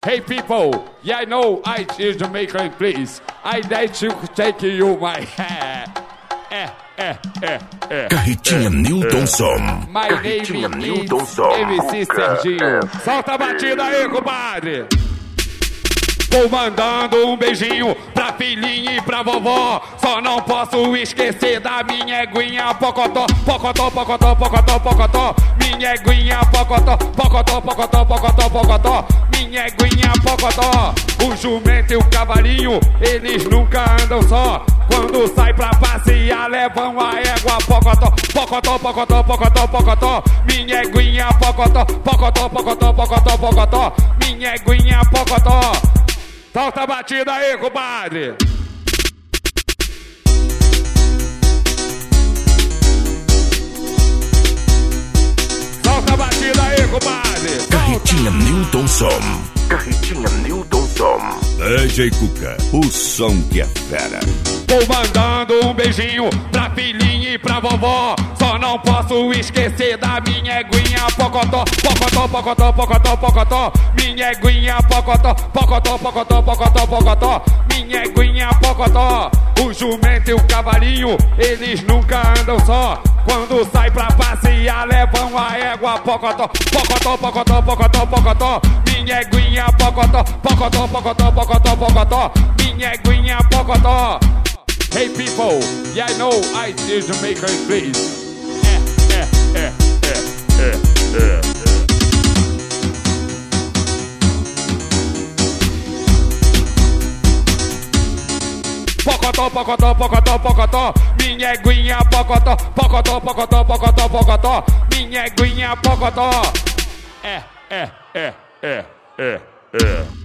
Hey people, yeah, I know I is Jamaican, please. I like to take you my hair. Carretinha Newton Som. My Carretinha name Newton is Som. MC Serginho. Solta a batida aí, compadre. Vou mandando um beijinho pra filhinha e pra vovó. Só não posso esquecer da minha eguinha pocotó. Pocotó, pocotó, pocotó, pocotó. Minha eguinha pocotó. Pocotó, pocotó, pocotó, pocotó. Minha eguinha pocotó. O jumento e o cavalinho, eles nunca andam só. Quando sai pra passear, levam a égua pocotó. Pocotó, pocotó, pocotó, pocotó. Minha eguinha pocotó. Pocotó, pocotó, pocotó, pocotó. Minha eguinha pocotó. Solta a batida aí, compadre! Solta a batida aí, compadre! Carretinha Newton Som. Carretinha Newton Som. DJ Cuca, o som que é fera. Vou mandando um beijinho pra filhinha e pra vovó. Só não posso esquecer da minha eguinha pocotó. Pocotó, pocotó, pocotó, pocotó. Minha eguinha pocotó. Pocotó, pocotó, pocotó, pocotó. Minha eguinha pocotó. O jumento e o cavalinho, eles nunca andam só. Quando sai pra passear, levam a égua pocotó. Pocotó, pocotó, pocotó, pocotó. Minha eguinha pocotó. Pocotó, pocotó, pocotó, pocotó. Minha eguinha pocotó. Hey people, yeah, I know I is Jamaican, please. Pocotó, pocotó, pocotó, pocotó. Minha eguinha pocotó. Pocotó, pocotó, pocotó, pocotó. Minha eguinha pocotó.